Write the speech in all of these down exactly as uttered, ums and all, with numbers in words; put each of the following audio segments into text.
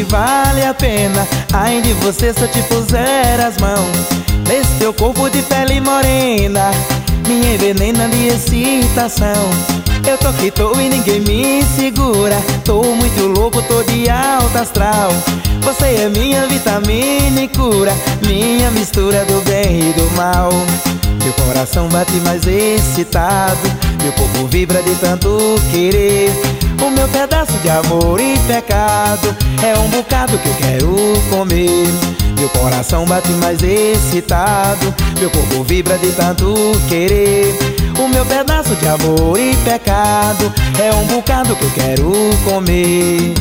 vale a pena. Ai de você se eu te puser as mãos nesse teu corpo de pele morena, me envenena de excitação. Eu tô que tô e ninguém me segura. Tô muito louco, tô de alta astral. Você é minha vitamina e cura, minha mistura do bem e do mal. Meu coração bate mais excitado, meu corpo vibra de tanto querer. O meu pedaço de amor e pecado é um bocado que eu quero comer. Meu coração bate mais excitado, meu corpo vibra de tanto querer. O meu pedaço de amor e pecado é um bocado que eu quero comer.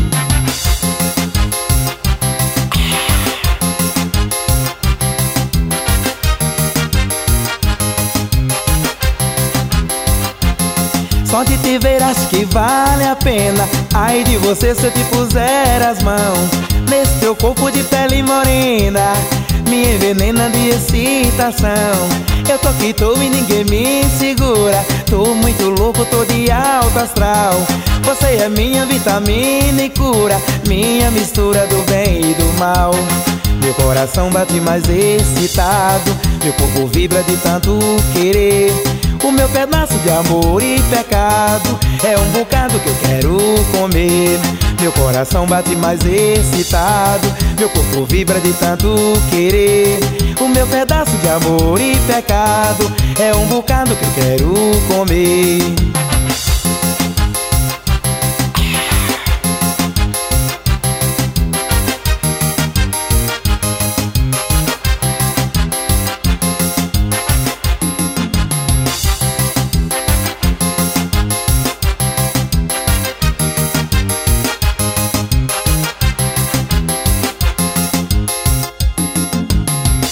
Só de te ver acho que vale a pena. Ai de você se eu te puser as mãos nesse teu corpo de pele morena, me envenena de excitação. Eu tô que tô e ninguém me segura. Tô muito louco, tô de alto astral. Você é minha vitamina e cura, minha mistura do bem e do mal. Meu coração bate mais excitado, meu corpo vibra de tanto querer. O meu pedaço de amor e pecado é um bocado que eu quero comer. Meu coração bate mais excitado, meu corpo vibra de tanto querer. O meu pedaço de amor e pecado é um bocado que eu quero comer.